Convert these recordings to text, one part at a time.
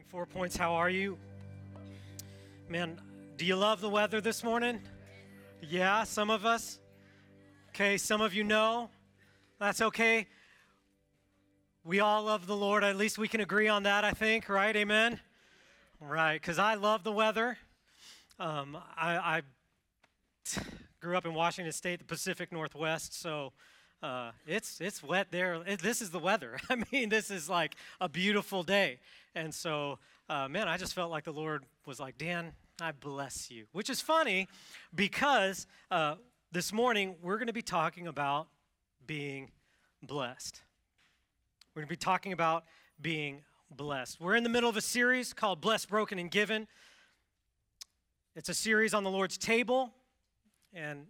Morning 4 Points, how are you? Man, do you love the weather this morning? Yeah, some of us. Okay, some of you know. That's okay. We all love the Lord. At least we can agree on that, I think, right? Amen? Right, because I love the weather. I grew up in Washington State, the Pacific Northwest, so it's wet there. This is the weather. I mean, this is like a beautiful day. And so, man, I just felt like the Lord was like, Dan, I bless you. Which is funny because this morning we're going to be talking about being blessed. We're going to be talking about being blessed. We're in the middle of a series called Blessed, Broken, and Given. It's a series on the Lord's table. And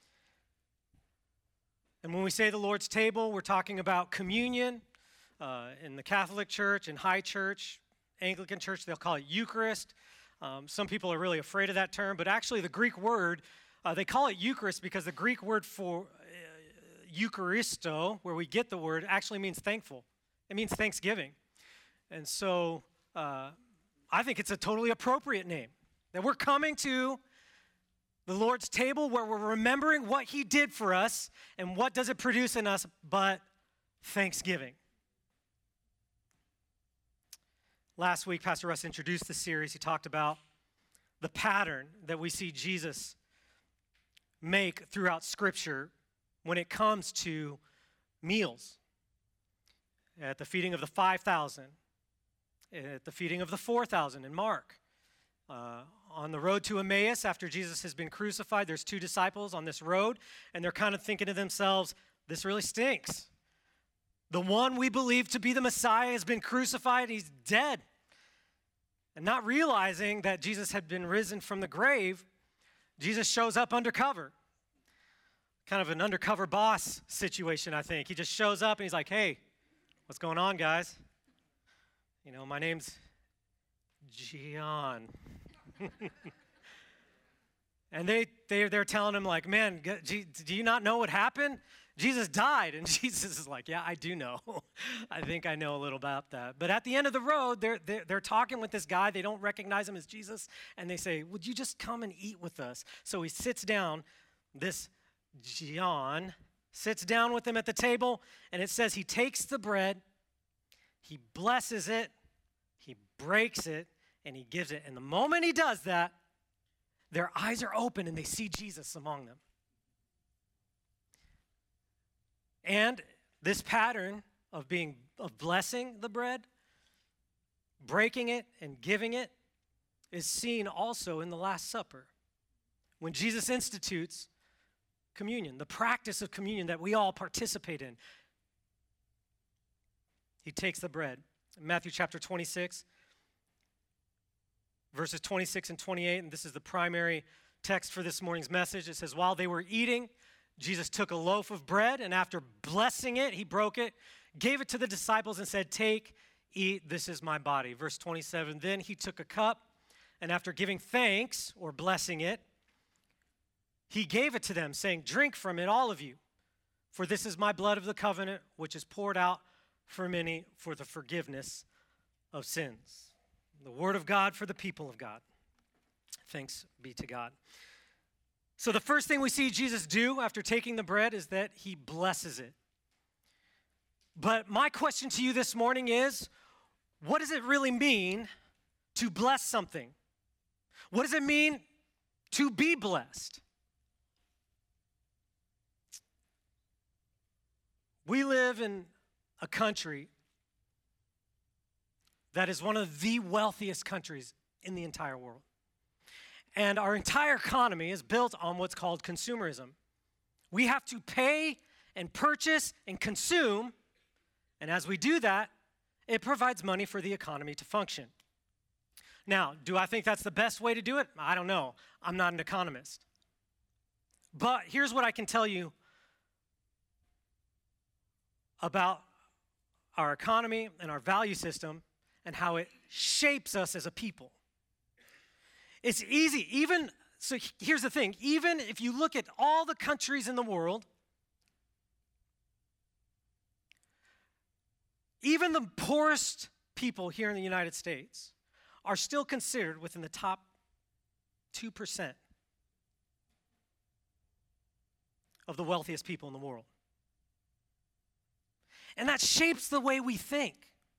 when we say the Lord's table, we're talking about communion. In the Catholic Church, in High Church, Anglican Church, they'll call it Eucharist. Some people are really afraid of that term, but actually the Greek word, they call it Eucharist because the Greek word for Eucharisto, where we get the word, actually means thankful. It means thanksgiving. And so I think it's a totally appropriate name, that we're coming to the Lord's table where we're remembering what he did for us, and what does it produce in us but thanksgiving. Last week, Pastor Russ introduced the series. He talked about the pattern that we see Jesus make throughout Scripture when it comes to meals. At the feeding of the 5,000, at the feeding of the 4,000 in Mark. On the road to Emmaus, after Jesus has been crucified, there's two disciples on this road, and they're kind of thinking to themselves, this really stinks. The one we believe to be the Messiah has been crucified, he's dead. And not realizing that Jesus had been risen from the grave, Jesus shows up undercover. Kind of an undercover boss situation, I think. He just shows up and he's like, hey, what's going on, guys? You know, my name's John. And they're telling him like, man, do you not know what happened? Jesus died. And Jesus is like, yeah, I do know. I think I know a little about that. But at the end of the road, they're talking with this guy. They don't recognize him as Jesus. And they say, would you just come and eat with us? So he sits down. This John sits down with them at the table. And it says he takes the bread. He blesses it. He breaks it. And he gives it. And the moment he does that, their eyes are open and they see Jesus among them. And this pattern of blessing the bread, breaking it, and giving it is seen also in the Last Supper. When Jesus institutes communion, the practice of communion that we all participate in, he takes the bread. In Matthew chapter 26, verses 26 and 28, and this is the primary text for this morning's message. It says, while they were eating, Jesus took a loaf of bread, and after blessing it, he broke it, gave it to the disciples, and said, take, eat, this is my body. Verse 27, then he took a cup, and after giving thanks, or blessing it, he gave it to them, saying, drink from it, all of you, for this is my blood of the covenant, which is poured out for many for the forgiveness of sins. The word of God for the people of God. Thanks be to God. So the first thing we see Jesus do after taking the bread is that he blesses it. But my question to you this morning is, what does it really mean to bless something? What does it mean to be blessed? We live in a country that is one of the wealthiest countries in the entire world. And our entire economy is built on what's called consumerism. We have to pay and purchase and consume, and as we do that, it provides money for the economy to function. Now, do I think that's the best way to do it? I don't know. I'm not an economist. But here's what I can tell you about our economy and our value system and how it shapes us as a people. It's easy, so here's the thing, even if you look at all the countries in the world, even the poorest people here in the United States are still considered within the top 2% of the wealthiest people in the world. And that shapes the way we think.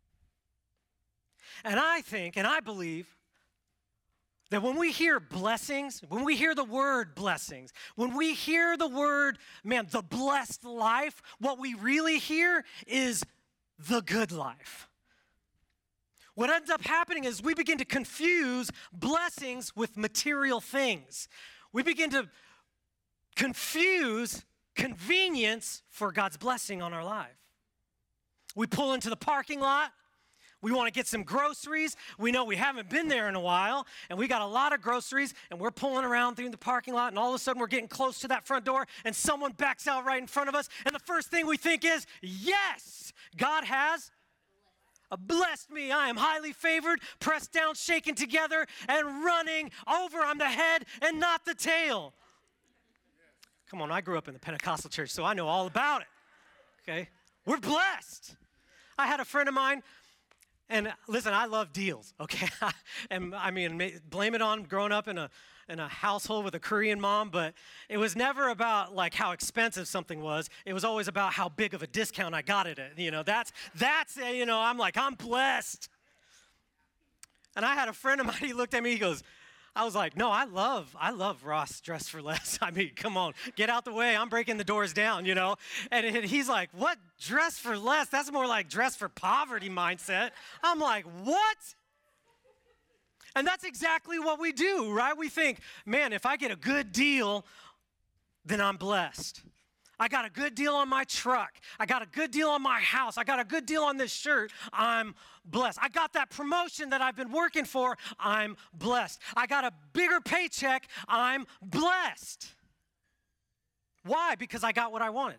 And I think, and I believe, that when we hear blessings, when we hear the word blessings, when we hear the word, man, the blessed life, what we really hear is the good life. What ends up happening is we begin to confuse blessings with material things. We begin to confuse convenience for God's blessing on our life. We pull into the parking lot. We want to get some groceries. We know we haven't been there in a while, and we got a lot of groceries, and we're pulling around through the parking lot, and all of a sudden we're getting close to that front door, and someone backs out right in front of us, and the first thing we think is, yes, God has blessed me. I am highly favored, pressed down, shaken together, and running over. I'm the head and not the tail. Come on, I grew up in the Pentecostal church, so I know all about it, okay? We're blessed. I had a friend of mine, and listen, I love deals, okay? And I mean, blame it on growing up in a household with a Korean mom, but it was never about like how expensive something was. It was always about how big of a discount I got it at. You know, that's I'm like, I'm blessed. And I had a friend of mine, he looked at me, he goes, I was like, no, I love Ross Dress for Less. I mean, come on, get out the way. I'm breaking the doors down, you know. And he's like, what, dress for less? That's more like dress for poverty mindset. I'm like, what? And that's exactly what we do, right? We think, man, if I get a good deal, then I'm blessed. I got a good deal on my truck. I got a good deal on my house. I got a good deal on this shirt. I'm blessed. I got that promotion that I've been working for. I'm blessed. I got a bigger paycheck. I'm blessed. Why? Because I got what I wanted.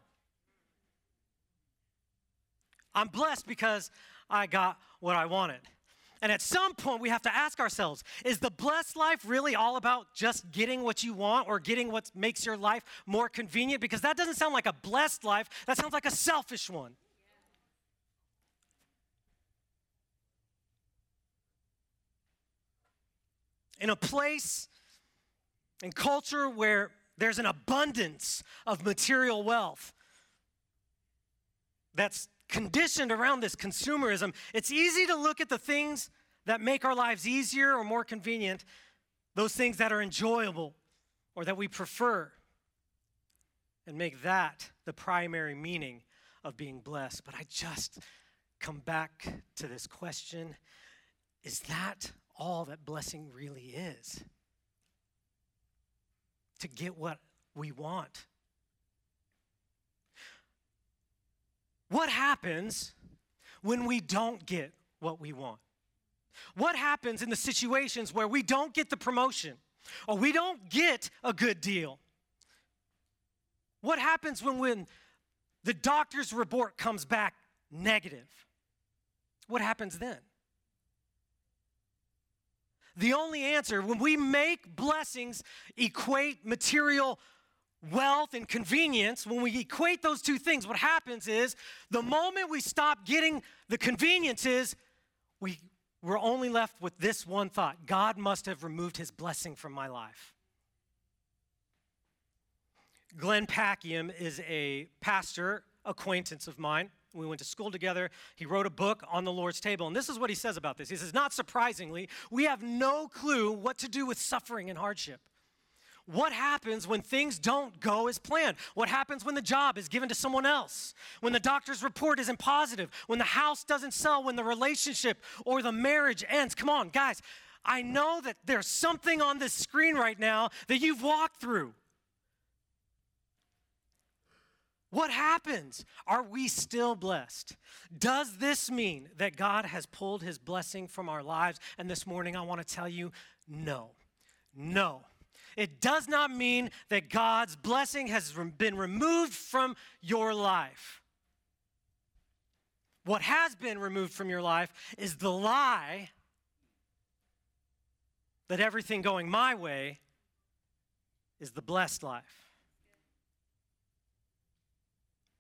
I'm blessed because I got what I wanted. And at some point, we have to ask ourselves, is the blessed life really all about just getting what you want or getting what makes your life more convenient? Because that doesn't sound like a blessed life. That sounds like a selfish one. In a place and culture where there's an abundance of material wealth that's conditioned around this consumerism, it's easy to look at the things that make our lives easier or more convenient, those things that are enjoyable or that we prefer, and make that the primary meaning of being blessed. But I just come back to this question, is that all that blessing really is? To get what we want. What happens when we don't get what we want? What happens in the situations where we don't get the promotion or we don't get a good deal? What happens when the doctor's report comes back negative? What happens then? The only answer, when we make blessings equate material wealth and convenience, when we equate those two things, what happens is the moment we stop getting the conveniences, we're only left with this one thought: God must have removed his blessing from my life. Glenn Packiam is a pastor acquaintance of mine. We went to school together. He wrote a book on the Lord's table. And this is what he says about this. He says, not surprisingly, we have no clue what to do with suffering and hardship. What happens when things don't go as planned? What happens when the job is given to someone else? When the doctor's report isn't positive? When the house doesn't sell? When the relationship or the marriage ends? Come on, guys. I know that there's something on this screen right now that you've walked through. What happens? Are we still blessed? Does this mean that God has pulled his blessing from our lives? And this morning I want to tell you, no. No. It does not mean that God's blessing has been removed from your life. What has been removed from your life is the lie that everything going my way is the blessed life.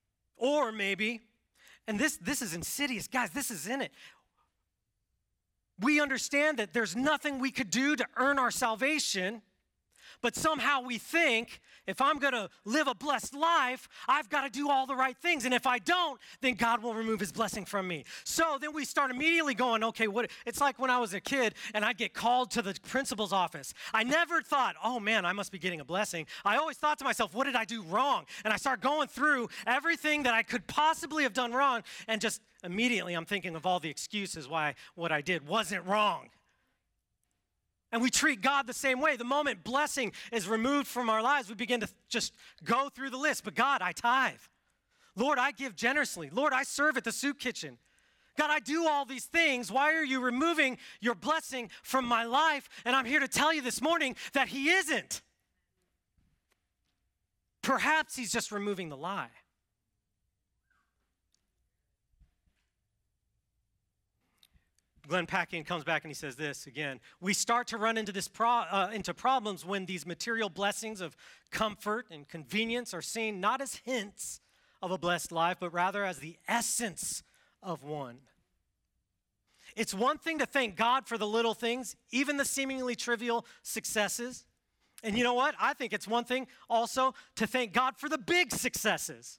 Or maybe, and this is insidious, guys, this is in it. We understand that there's nothing we could do to earn our salvation, but somehow we think, if I'm going to live a blessed life, I've got to do all the right things. And if I don't, then God will remove his blessing from me. So then we start immediately going, okay, it's like when I was a kid and I'd get called to the principal's office. I never thought, oh man, I must be getting a blessing. I always thought to myself, what did I do wrong? And I start going through everything that I could possibly have done wrong. And just immediately I'm thinking of all the excuses why what I did wasn't wrong. And we treat God the same way. The moment blessing is removed from our lives, we begin to just go through the list. But God, I tithe. Lord, I give generously. Lord, I serve at the soup kitchen. God, I do all these things. Why are you removing your blessing from my life? And I'm here to tell you this morning that he isn't. Perhaps he's just removing the lie. Glenn Packian comes back and he says this again. We start to run into into problems when these material blessings of comfort and convenience are seen not as hints of a blessed life, but rather as the essence of one. It's one thing to thank God for the little things, even the seemingly trivial successes. And you know what? I think it's one thing also to thank God for the big successes.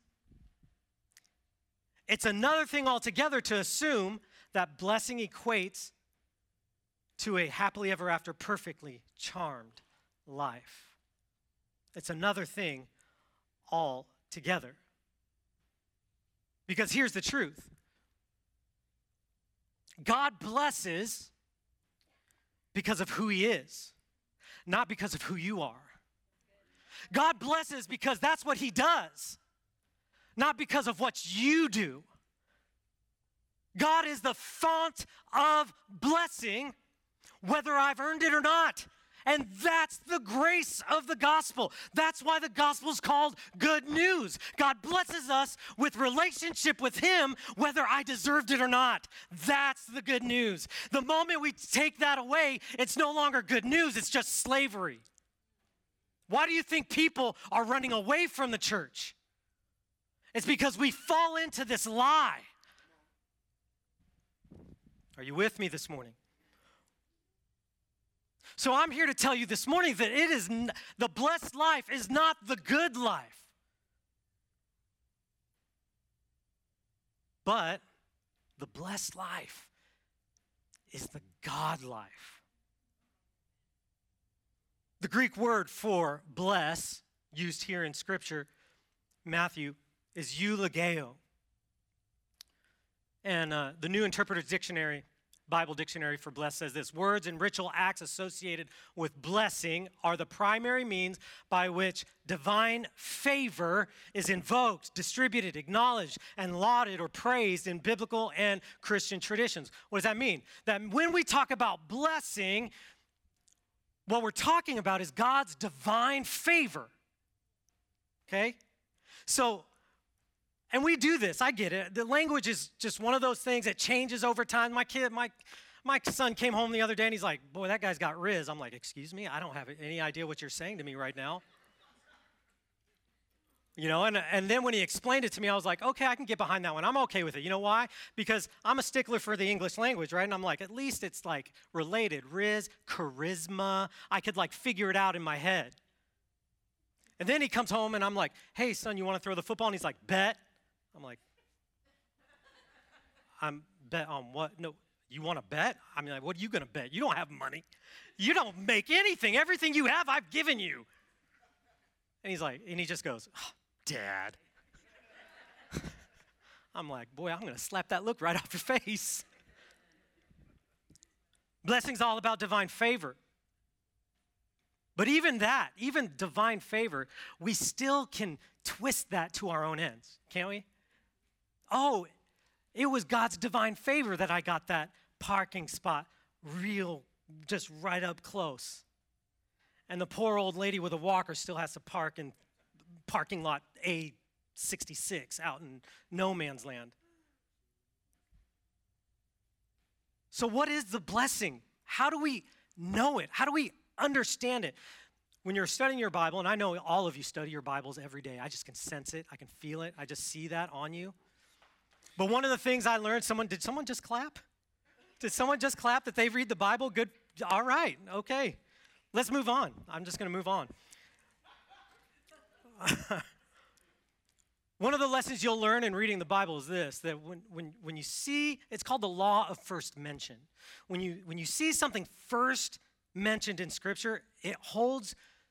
It's another thing altogether to assume that blessing equates to a happily ever after, perfectly charmed life. It's another thing altogether. Because here's the truth. God blesses because of who he is, not because of who you are. God blesses because that's what he does, not because of what you do. God is the font of blessing, whether I've earned it or not. And that's the grace of the gospel. That's why the gospel is called good news. God blesses us with relationship with him, whether I deserved it or not. That's the good news. The moment we take that away, it's no longer good news, it's just slavery. Why do you think people are running away from the church? It's because we fall into this lie. Are you with me this morning? So I'm here to tell you this morning that the blessed life is not the good life. But the blessed life is the God life. The Greek word for bless, used here in Scripture, Matthew, is eulogeo. And the New Interpreter's Dictionary, Bible Dictionary for bless says this: words and ritual acts associated with blessing are the primary means by which divine favor is invoked, distributed, acknowledged, and lauded or praised in biblical and Christian traditions. What does that mean? That when we talk about blessing, what we're talking about is God's divine favor. Okay? So, and we do this, I get it. The language is just one of those things that changes over time. My son came home the other day and he's like, boy, that guy's got riz. I'm like, excuse me? I don't have any idea what you're saying to me right now. You know, and then when he explained it to me, I was like, okay, I can get behind that one. I'm okay with it. You know why? Because I'm a stickler for the English language, right? And I'm like, at least it's like related. Riz, charisma. I could like figure it out in my head. And then he comes home and I'm like, hey, son, you want to throw the football? And he's like, bet. I'm like, I'm bet on what? No, you want to bet? I mean, like, what are you going to bet? You don't have money. You don't make anything. Everything you have, I've given you. And he's like, and he just goes, oh, Dad. I'm like, boy, I'm going to slap that look right off your face. Blessing's all about divine favor. But even that, even divine favor, we still can twist that to our own ends, can't we? Oh, it was God's divine favor that I got that parking spot just right up close. And the poor old lady with a walker still has to park in parking lot A66 out in no man's land. So what is the blessing? How do we know it? How do we understand it? When you're studying your Bible, and I know all of you study your Bibles every day. I just can sense it. I can feel it. I just see that on you. But one of the things I learned, did someone just clap? Did someone just clap that they read the Bible? Good. All right. Okay. Let's move on. I'm just going to move on. One of the lessons you'll learn in reading the Bible is this, that when you see, it's called the law of first mention. When you see something first mentioned in Scripture, it holds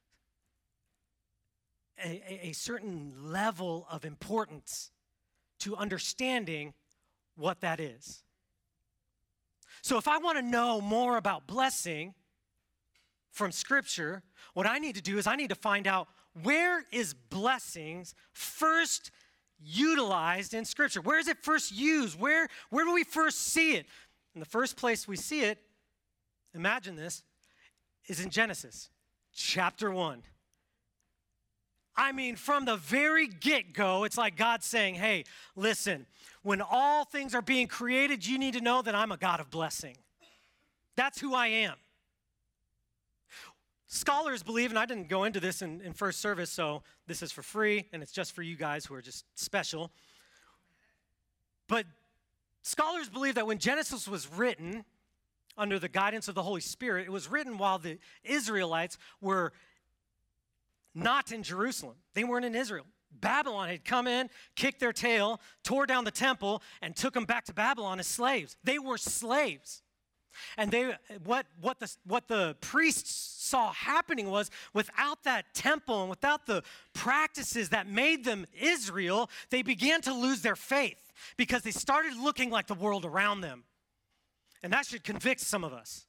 a certain level of importance to understanding what that is. So if I want to know more about blessing from Scripture, what I need to do is I need to find out, where is blessings first utilized in Scripture? Where is it first used? Where do we first see it? And the first place we see it, imagine this, is in Genesis chapter 1. I mean, from the very get-go, it's like God saying, hey, listen, when all things are being created, you need to know that I'm a God of blessing. That's who I am. Scholars believe, and I didn't go into this in first service, so this is for free, and it's just for you guys who are just special. But scholars believe that when Genesis was written, under the guidance of the Holy Spirit, it was written while the Israelites were not in Jerusalem. They weren't in Israel. Babylon had come in, kicked their tail, tore down the temple, and took them back to Babylon as slaves. They were slaves. And what the priests saw happening was, without that temple and without the practices that made them Israel, they began to lose their faith because they started looking like the world around them. And that should convict some of us.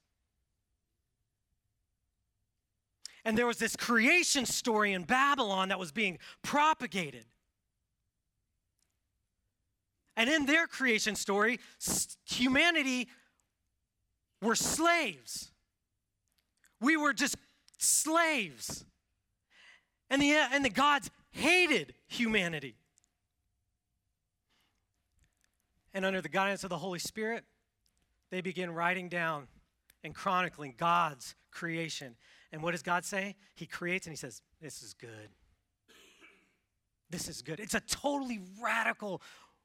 And there was this creation story in Babylon that was being propagated. And in their creation story, humanity were slaves. We were just slaves. And the gods hated humanity. And under the guidance of the Holy Spirit, they begin writing down and chronicling God's creation. And what does God say? He creates and he says, this is good. This is good. It's a totally radical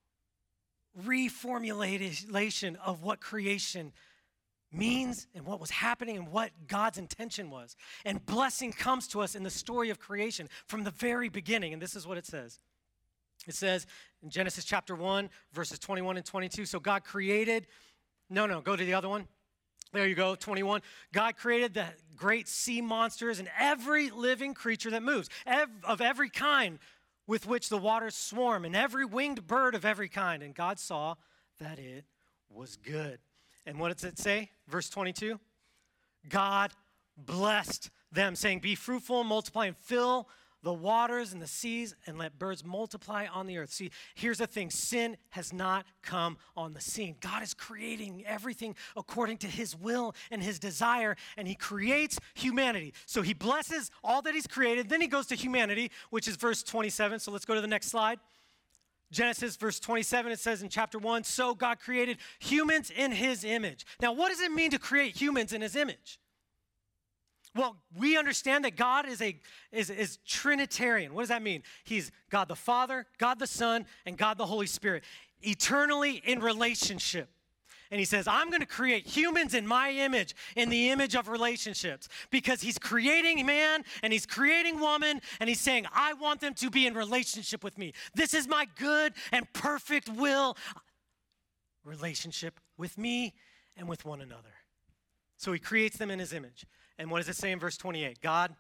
reformulation of what creation means and what was happening and what God's intention was. And blessing comes to us in the story of creation from the very beginning. And this is what it says. It says in Genesis chapter 1, verses 21 and 22, so God created, go to the other one. There you go, 21. God created the great sea monsters and every living creature that moves, of every kind with which the waters swarm, and every winged bird of every kind. And God saw that it was good. And what does it say? Verse 22. God blessed them, saying, be fruitful and multiply and fill the waters and the seas, and let birds multiply on the earth. See, here's the thing. Sin has not come on the scene. God is creating everything according to his will and his desire, and he creates humanity. So he blesses all that he's created. Then he goes to humanity, which is verse 27. So let's go to the next slide. Genesis, verse 27, it says in chapter 1, so God created humans in his image. Now, what does it mean to create humans in his image? Well, we understand that God is Trinitarian. What does that mean? He's God the Father, God the Son, and God the Holy Spirit, eternally in relationship. And he says, I'm going to create humans in my image, in the image of relationships, because he's creating man and he's creating woman, and he's saying, I want them to be in relationship with me. This is my good and perfect will, relationship with me and with one another. So he creates them in his image. And what does it say in verse 28? God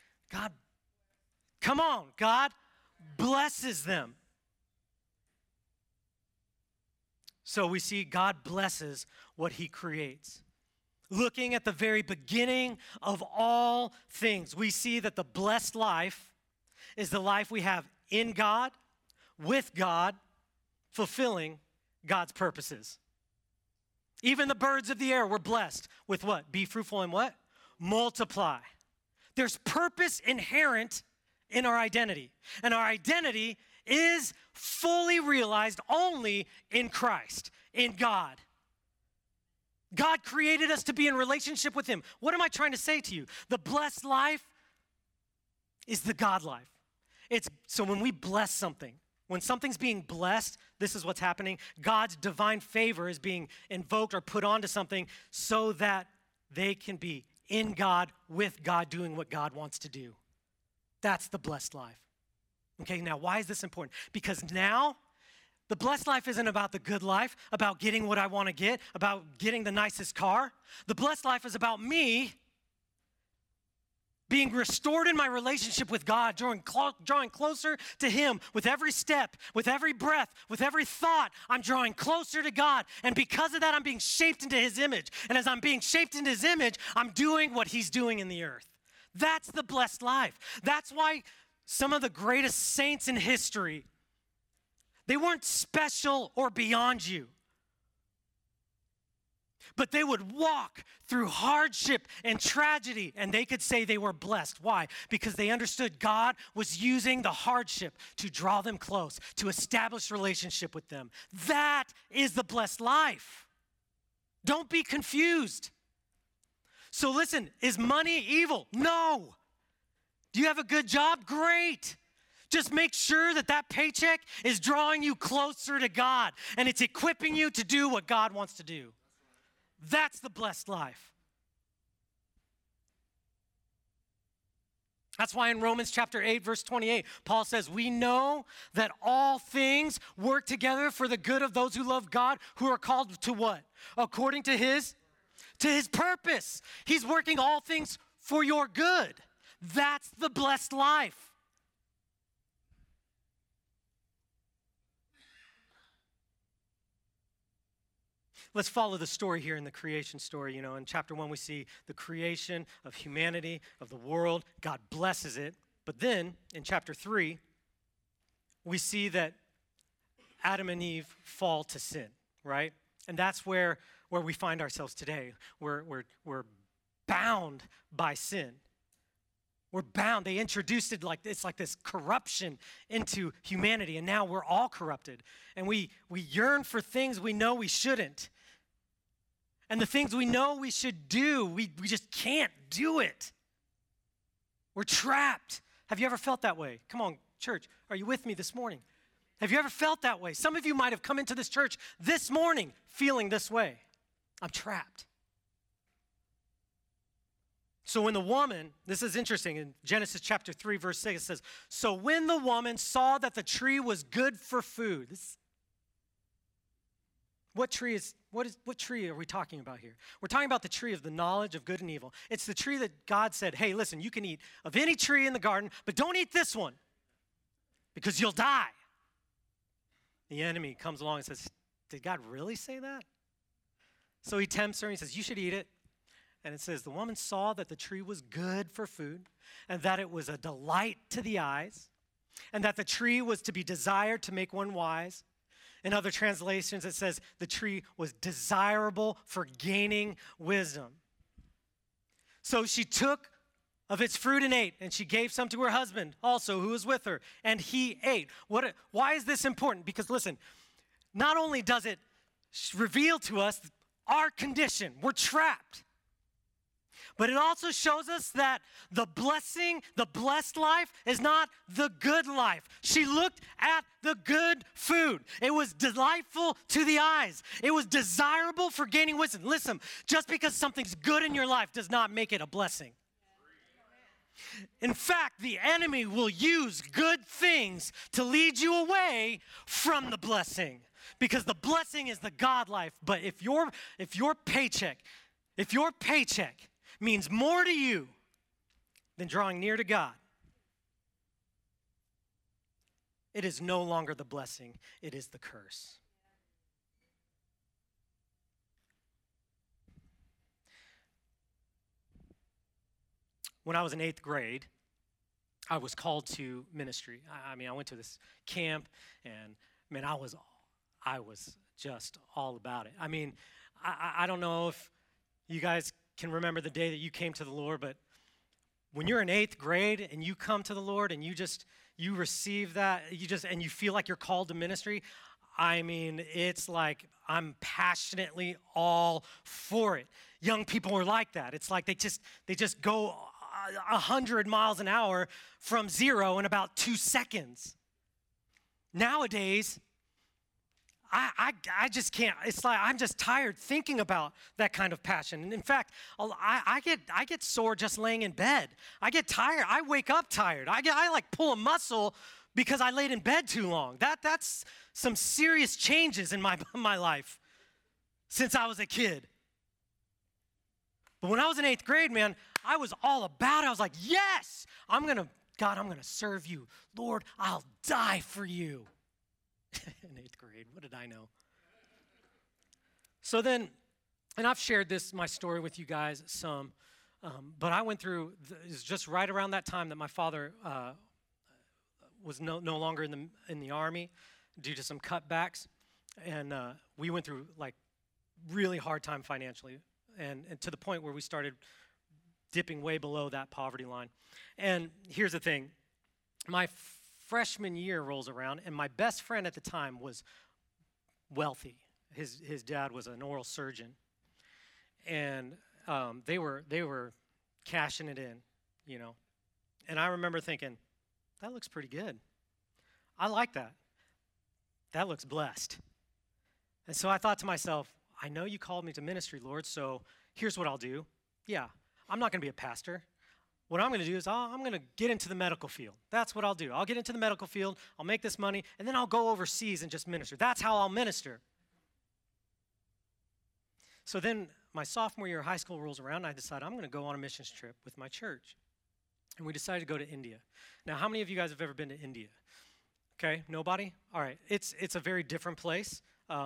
blesses them. So we see God blesses what he creates. Looking at the very beginning of all things, we see that the blessed life is the life we have in God, with God, fulfilling God's purposes. Even the birds of the air were blessed with what? Be fruitful and what? Multiply. There's purpose inherent in our identity. And our identity is fully realized only in Christ, in God. God created us to be in relationship with him. What am I trying to say to you? The blessed life is the God life. So when we bless something, When something's being blessed, this is what's happening. God's divine favor is being invoked or put onto something so that they can be in God, with God, doing what God wants to do. That's the blessed life. Okay, now why is this important? Because now the blessed life isn't about the good life, about getting what I want to get, about getting the nicest car. The blessed life is about me being restored in my relationship with God, drawing closer to Him with every step, with every breath, with every thought. I'm drawing closer to God. And because of that, I'm being shaped into His image. And as I'm being shaped into His image, I'm doing what He's doing in the earth. That's the blessed life. That's why some of the greatest saints in history, they weren't special or beyond you. But they would walk through hardship and tragedy, and they could say they were blessed. Why? Because they understood God was using the hardship to draw them close, to establish relationship with them. That is the blessed life. Don't be confused. So listen, is money evil? No. Do you have a good job? Great. Just make sure that that paycheck is drawing you closer to God, and it's equipping you to do what God wants to do. That's the blessed life. That's why in Romans chapter 8, verse 28, Paul says, we know that all things work together for the good of those who love God, who are called to what? According to his purpose. He's working all things for your good. That's the blessed life. Let's follow the story here in the creation story. You know, in chapter 1, we see the creation of humanity, of the world. God blesses it. But then in chapter 3, we see that Adam and Eve fall to sin, right? And that's where we find ourselves today. We're bound by sin. We're bound. They introduced it like it's like this corruption into humanity, and now we're all corrupted. And we yearn for things we know we shouldn't. And the things we know we should do, we just can't do it. We're trapped. Have you ever felt that way? Come on, church, are you with me this morning? Have you ever felt that way? Some of you might have come into this church this morning feeling this way. I'm trapped. So when the woman, this is interesting, in Genesis chapter 3, verse 6, it says, so when the woman saw that the tree was good for food. What tree are we talking about here? We're talking about the tree of the knowledge of good and evil. It's the tree that God said, hey, listen, you can eat of any tree in the garden, but don't eat this one because you'll die. The enemy comes along and says, did God really say that? So he tempts her and he says, you should eat it. And it says, the woman saw that the tree was good for food and that it was a delight to the eyes and that the tree was to be desired to make one wise. In other translations, it says the tree was desirable for gaining wisdom. So she took of its fruit and ate, and she gave some to her husband also, who was with her, and he ate. Why is this important? Because listen, not only does it reveal to us our condition, we're trapped, but it also shows us that the blessed life is not the good life. She looked at the good food. It was delightful to the eyes. It was desirable for gaining wisdom. Listen, just because something's good in your life does not make it a blessing. In fact, the enemy will use good things to lead you away from the blessing, because the blessing is the God life. But if your paycheck means more to you than drawing near to God, it is no longer the blessing, it is the curse. When I was in 8th grade, I was called to ministry. I went to this camp, and man, I was just all about it. I don't know if you guys can remember the day that you came to the Lord, but when you're in 8th grade and you come to the Lord and you receive that, and you feel like you're called to ministry, it's like I'm passionately all for it. Young people are like that. It's like they just go 100 miles an hour from zero in about 2 seconds. Nowadays, I just can't. It's like I'm just tired thinking about that kind of passion. And in fact, I get sore just laying in bed. I get tired. I wake up tired. I like pull a muscle because I laid in bed too long. That's some serious changes in my life since I was a kid. But when I was in 8th grade, man, I was all about it. I was like, yes, God, I'm gonna serve you. Lord, I'll die for you. In 8th grade, what did I know? So then, and I've shared my story with you guys some, but I went through, it's just right around that time that my father was no longer in the Army due to some cutbacks, and we went through like really hard time financially, and to the point where we started dipping way below that poverty line. And here's the thing, my freshman year rolls around, and my best friend at the time was wealthy. His dad was an oral surgeon, and they were cashing it in, you know. And I remember thinking, that looks pretty good. I like that. That looks blessed. And so I thought to myself, I know you called me to ministry, Lord, so here's what I'll do. Yeah, I'm not going to be a pastor. What I'm going to do is I'm going to get into the medical field. That's what I'll do. I'll get into the medical field, I'll make this money, and then I'll go overseas and just minister. That's how I'll minister. So then my sophomore year of high school rolls around, and I decide I'm going to go on a missions trip with my church. And we decided to go to India. Now, how many of you guys have ever been to India? Okay, nobody? All right, it's a very different place.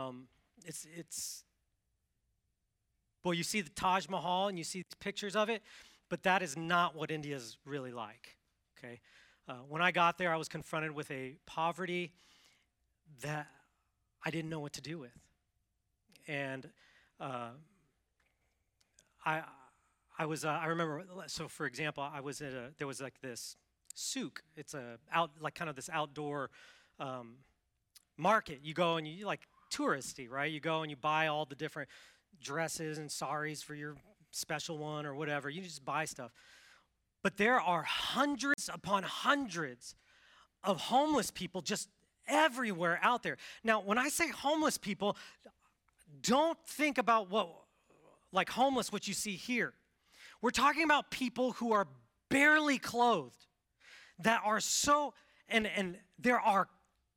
Well, you see the Taj Mahal, and you see pictures of it, but that is not what India is really like, okay? When I got there, I was confronted with a poverty that I didn't know what to do with. And I remember, so for example, there was like this souk. It's this outdoor market. You go and you like touristy, right? You go and you buy all the different dresses and saris for your special one or whatever. You just buy stuff. But there are hundreds upon hundreds of homeless people just everywhere out there. Now, when I say homeless people, don't think about like homeless, what you see here. We're talking about people who are barely clothed, that are so, and there are,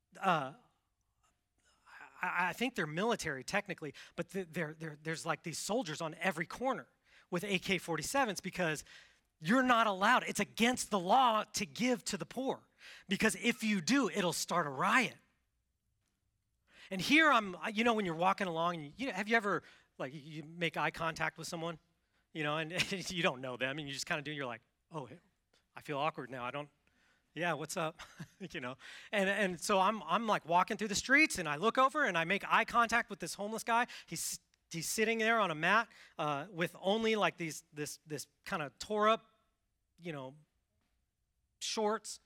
I think they're military technically, but there's like these soldiers on every corner with AK-47s because you're not allowed. It's against the law to give to the poor because if you do, it'll start a riot. And here when you're walking along, have you ever, like, you make eye contact with someone, and you don't know them, and you just kind of do, you're like, oh, I feel awkward now. Yeah, what's up? And so I'm like walking through the streets, and I look over, and I make eye contact with this homeless guy. He's sitting there on a mat with only like this kind of tore up, shorts,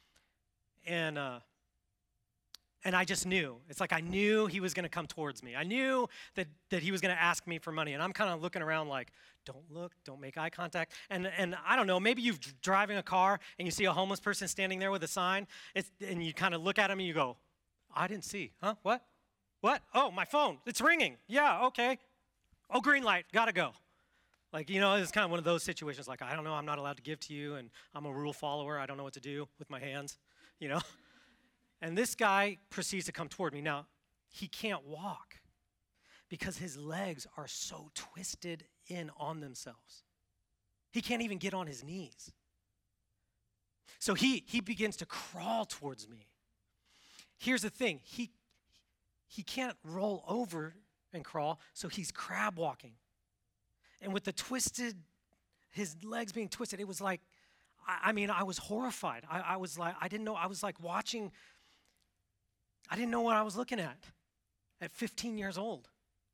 and I just knew. It's like I knew he was going to come towards me. I knew that he was going to ask me for money. And I'm kind of looking around like, don't look, don't make eye contact. And I don't know, maybe you're driving a car and you see a homeless person standing there with a sign, and you kind of look at him and you go, I didn't see. Huh? What? Oh, my phone. It's ringing. Yeah, okay. Oh, green light. Got to go. Like, it's kind of one of those situations like, I don't know, I'm not allowed to give to you, and I'm a rule follower. I don't know what to do with my hands, And this guy proceeds to come toward me. Now, he can't walk because his legs are so twisted in on themselves. He can't even get on his knees. So he begins to crawl towards me. Here's the thing. He can't roll over and crawl, so he's crab walking. And with his legs being twisted, it was like, I was horrified. I was like, I didn't know. I was like watching. I didn't know what I was looking at 15 years old.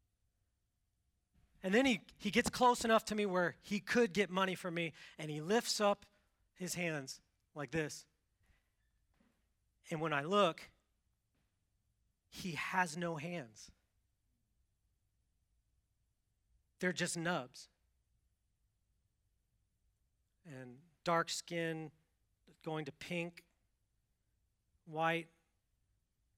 And then he gets close enough to me where he could get money from me, and he lifts up his hands like this. And when I look, he has no hands. They're just nubs. And dark skin going to pink, white,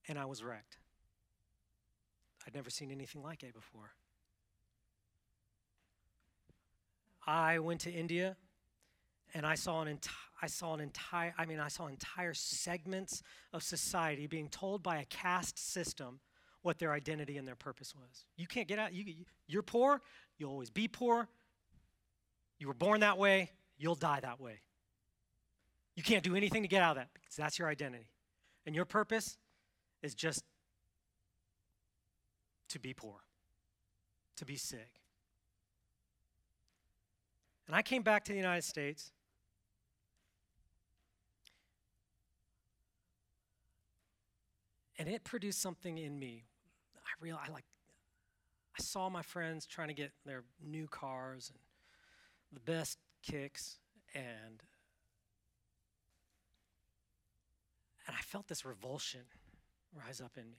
and I was wrecked. I'd never seen anything like it before. I went to India, and I saw entire segments of society being told by a caste system what their identity and their purpose was. You can't get out. You're poor. You'll always be poor. You were born that way. You'll die that way. You can't do anything to get out of that because that's your identity. And your purpose is just to be poor, to be sick. And I came back to the United States. And it produced something in me. I saw my friends trying to get their new cars and the best kicks, and I felt this revulsion rise up in me.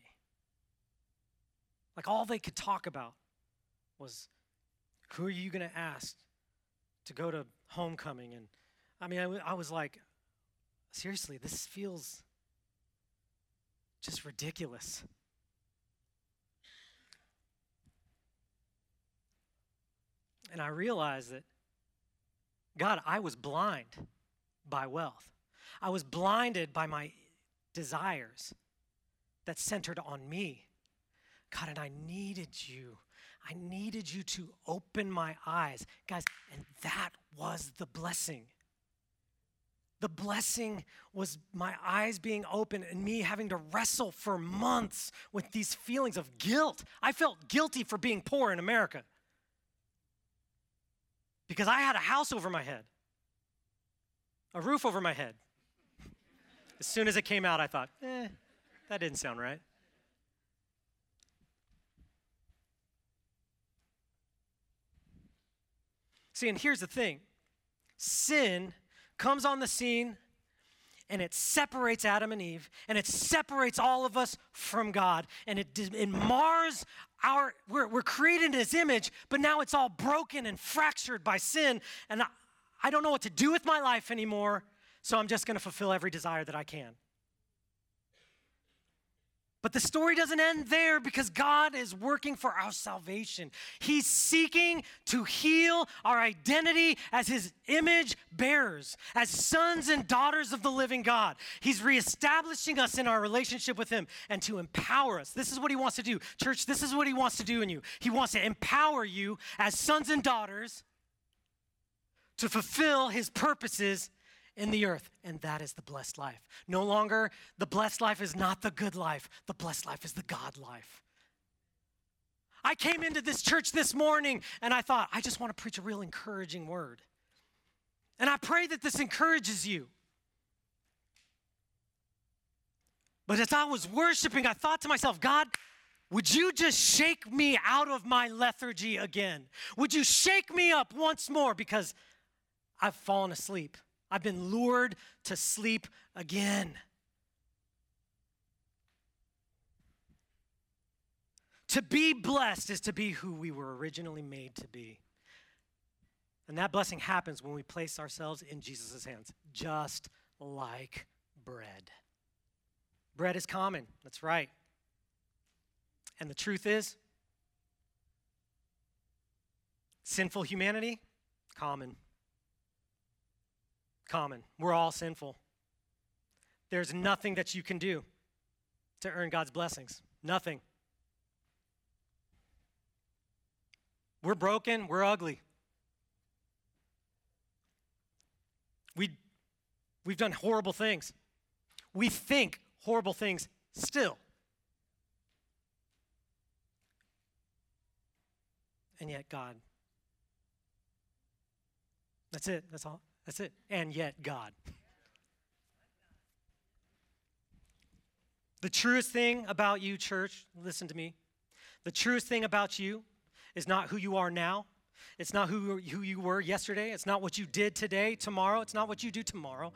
Like all they could talk about was, who are you going to ask to go to homecoming? And I was like, seriously, this feels just ridiculous. And I realized that, God, I was blind by wealth. I was blinded by my desires that centered on me. God, and I needed you. I needed you to open my eyes. Guys, and that was the blessing. The blessing was my eyes being open and me having to wrestle for months with these feelings of guilt. I felt guilty for being poor in America because I had a house over my head, a roof over my head. As soon as it came out, I thought, that didn't sound right. See, and here's the thing. Sin comes on the scene, and it separates Adam and Eve, and it separates all of us from God, and it mars we're created in His image, but now it's all broken and fractured by sin, and I don't know what to do with my life anymore, so I'm just going to fulfill every desire that I can. But the story doesn't end there because God is working for our salvation. He's seeking to heal our identity as His image bearers, as sons and daughters of the living God. He's reestablishing us in our relationship with Him and to empower us. This is what He wants to do. Church, this is what He wants to do in you. He wants to empower you as sons and daughters to fulfill His purposes in the earth, and that is the blessed life. No longer, the blessed life is not the good life. The blessed life is the God life. I came into this church this morning, and I thought, I just want to preach a real encouraging word. And I pray that this encourages you. But as I was worshiping, I thought to myself, God, would you just shake me out of my lethargy again? Would you shake me up once more because I've fallen asleep? I've been lured to sleep again. To be blessed is to be who we were originally made to be. And that blessing happens when we place ourselves in Jesus' hands, just like bread. Bread is common, that's right. And the truth is, sinful humanity, common. Common. We're all sinful. There's nothing that you can do to earn God's blessings. Nothing. We're broken. We're ugly. We've done horrible things. We think horrible things still. And yet God. That's it. That's all. That's it. And yet God. The truest thing about you, church, listen to me. The truest thing about you is not who you are now. It's not who you were yesterday. It's not what you did today, tomorrow. It's not what you do tomorrow.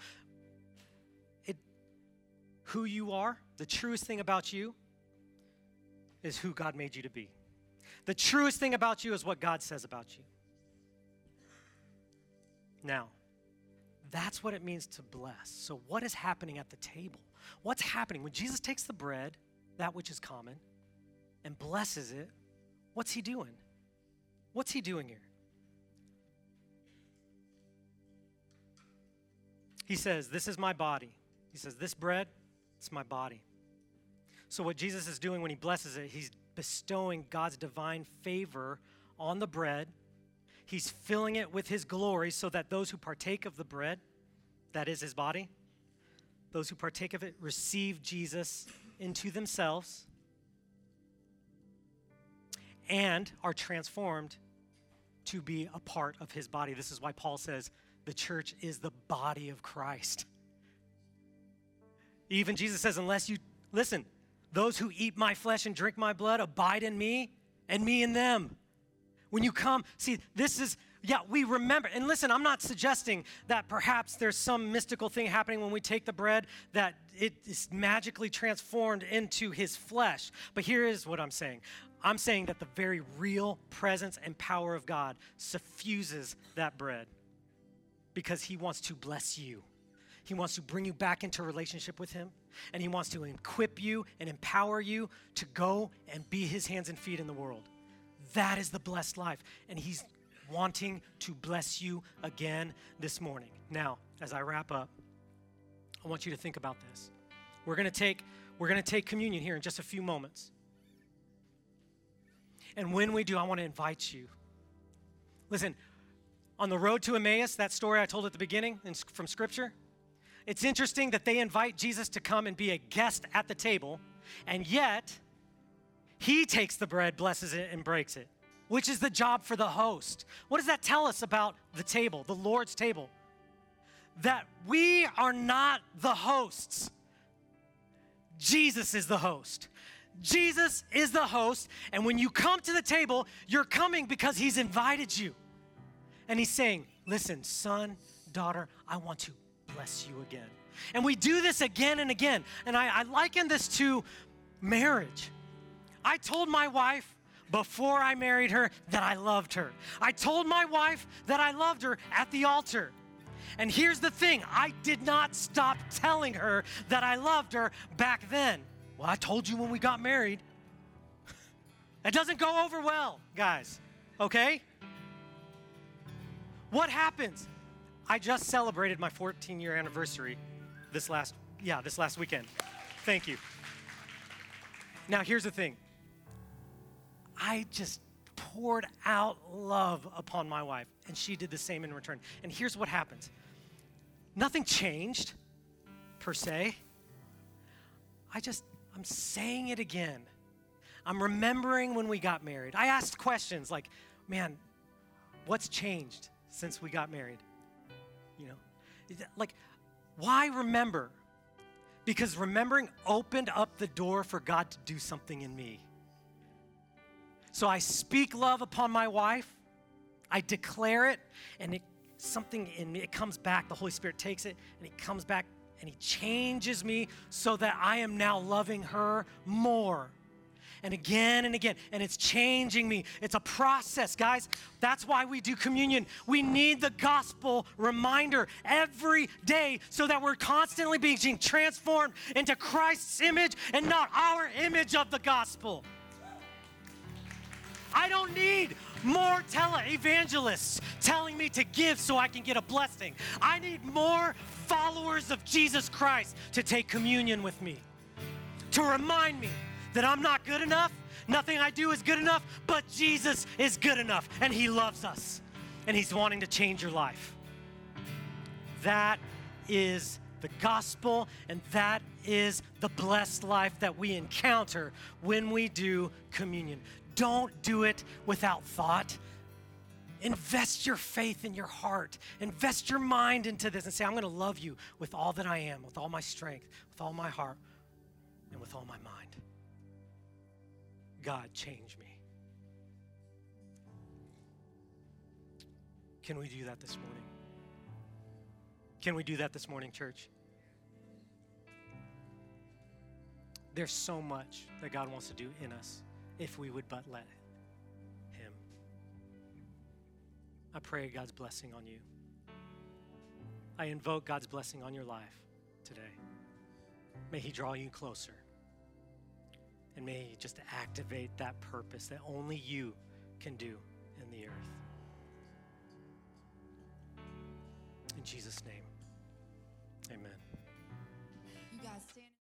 Who you are, the truest thing about you is who God made you to be. The truest thing about you is what God says about you. Now, that's what it means to bless. So what is happening at the table? What's happening? When Jesus takes the bread that which is common and blesses it, what's he doing? What's he doing here? He says, this is my body. He says, this bread, it's my body. So what Jesus is doing when he blesses it, he's bestowing God's divine favor on the bread. He's filling it with his glory so that those who partake of the bread, that is his body, those who partake of it receive Jesus into themselves and are transformed to be a part of his body. This is why Paul says the church is the body of Christ. Even Jesus says, listen, those who eat my flesh and drink my blood abide in me and me in them. When you come, see, we remember. And listen, I'm not suggesting that perhaps there's some mystical thing happening when we take the bread, that it is magically transformed into his flesh. But here is what I'm saying. I'm saying that the very real presence and power of God suffuses that bread because he wants to bless you. He wants to bring you back into a relationship with him, and he wants to equip you and empower you to go and be his hands and feet in the world. That is the blessed life, and he's wanting to bless you again this morning. Now, as I wrap up, I want you to think about this. We're going to take communion here in just a few moments. And when we do, I want to invite you. Listen, on the road to Emmaus, that story I told at the beginning from Scripture, it's interesting that they invite Jesus to come and be a guest at the table, and yet he takes the bread, blesses it, and breaks it, which is the job for the host. What does that tell us about the table, the Lord's table? That we are not the hosts. Jesus is the host. Jesus is the host, and when you come to the table, you're coming because he's invited you. And he's saying, listen, son, daughter, I want to bless you again. And we do this again and again. And I liken this to marriage. I told my wife before I married her that I loved her. I told my wife that I loved her at the altar. And here's the thing, I did not stop telling her that I loved her back then. Well, I told you when we got married. It doesn't go over well, guys, okay? What happens? I just celebrated my 14-year anniversary this last weekend. Thank you. Now, here's the thing. I just poured out love upon my wife, and she did the same in return. And here's what happens. Nothing changed, per se. I'm saying it again. I'm remembering when we got married. I asked questions like, man, what's changed since we got married? You know, like, why remember? Because remembering opened up the door for God to do something in me. So I speak love upon my wife. I declare it, and something in me, it comes back. The Holy Spirit takes it, and it comes back, and he changes me so that I am now loving her more. And again, and it's changing me. It's a process, guys. That's why we do communion. We need the gospel reminder every day so that we're constantly being transformed into Christ's image and not our image of the gospel. I don't need more televangelists telling me to give so I can get a blessing. I need more followers of Jesus Christ to take communion with me, to remind me that I'm not good enough, nothing I do is good enough, but Jesus is good enough, and he loves us, and he's wanting to change your life. That is the gospel, and that is the blessed life that we encounter when we do communion. Don't do it without thought. Invest your faith in your heart. Invest your mind into this and say, I'm going to love you with all that I am, with all my strength, with all my heart, and with all my mind. God, change me. Can we do that this morning? Can we do that this morning, church? There's so much that God wants to do in us if we would but let him. I pray God's blessing on you. I invoke God's blessing on your life today. May he draw you closer. And may you just activate that purpose that only you can do in the earth. In Jesus' name, amen. You guys stand.